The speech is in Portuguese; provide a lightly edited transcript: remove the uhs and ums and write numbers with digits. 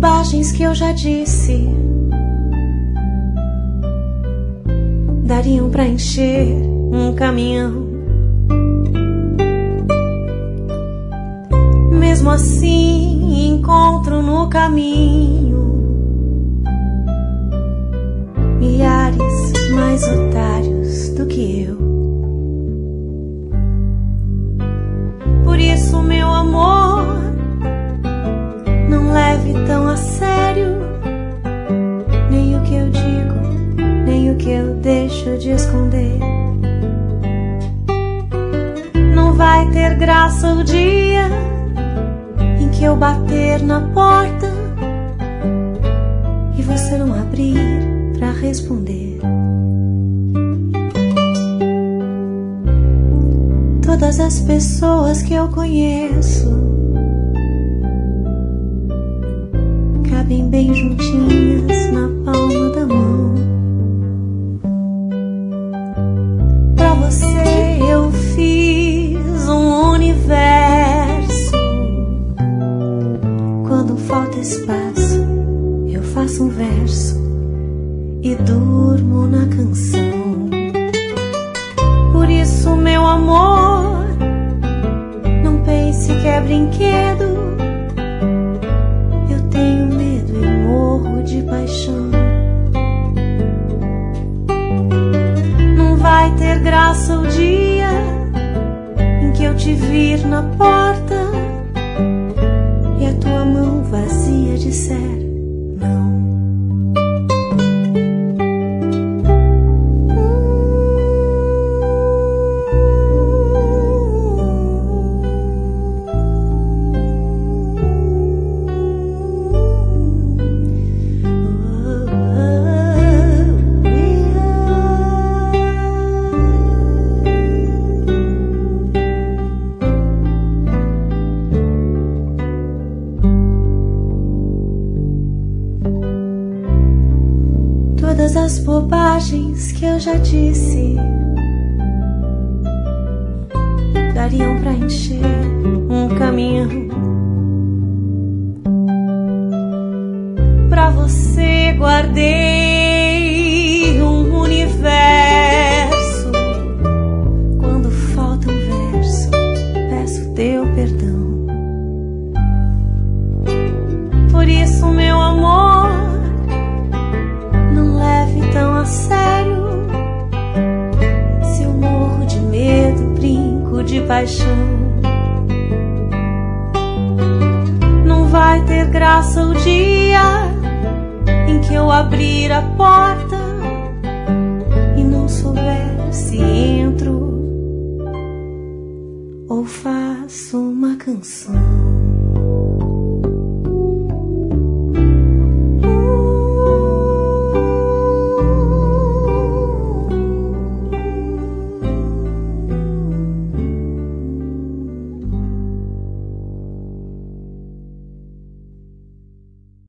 bobagens que eu já disse dariam pra encher um caminhão. Mesmo assim, encontro no caminho milhares mais otários do que eu. Por isso, meu amor, não leve tão a sério nem o que eu digo, nem o que eu deixo de esconder. Não vai ter graça o dia em que eu bater na porta e você não abrir pra responder. Todas as pessoas que eu conheço cabem bem juntinhas na palma da mão. Pra você eu fiz um universo. Quando falta espaço, eu faço um verso e durmo na canção. Por isso, meu amor, não pense que é brinquedo. Eu tenho medo e morro de paixão. Não vai ter graça o dia em que eu te vir na porta e a tua mão vazia disser não. Todas as bobagens que eu já disse dariam pra encher um caminhão. Pra você guardei um universo. Quando falta um verso, peço teu perdão. Por isso, meu amor, tão a sério. Se eu morro de medo, brinco de paixão. Não vai ter graça o dia em que eu abrir a porta e não souber se entro ou faço uma canção.